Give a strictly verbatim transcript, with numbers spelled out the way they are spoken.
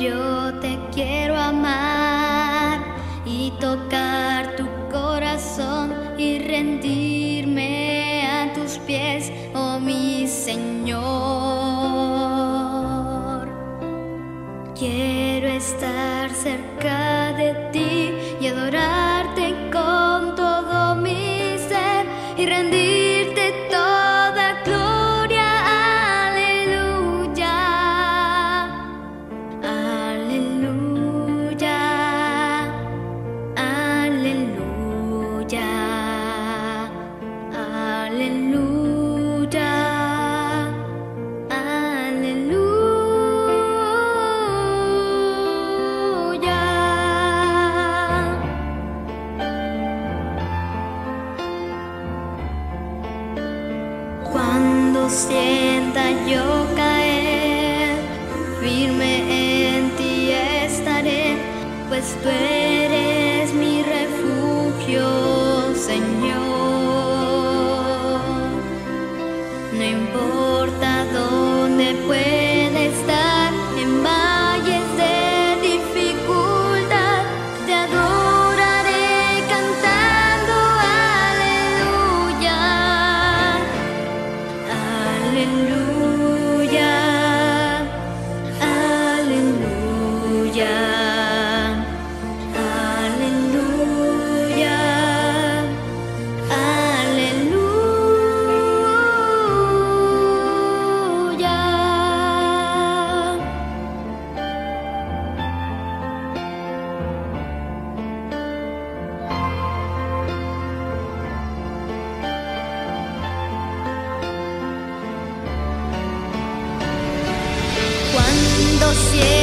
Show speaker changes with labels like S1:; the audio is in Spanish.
S1: Yo te quiero amar y tocar tu corazón y rendirme a tus pies, oh mi Señor. Quiero estar cerca de ti y adorarte con todo mi ser y rendirte toda gloria. Aleluya, aleluya, aleluya, aleluya, aleluya. Cuando sienta yo caer, firme en ti estaré, pues tú eres mi refugio, Señor. No importa dónde pueda estar, en valles de dificultad, te adoraré cantando aleluya, aleluya, aleluya, aleluya, cuando sienta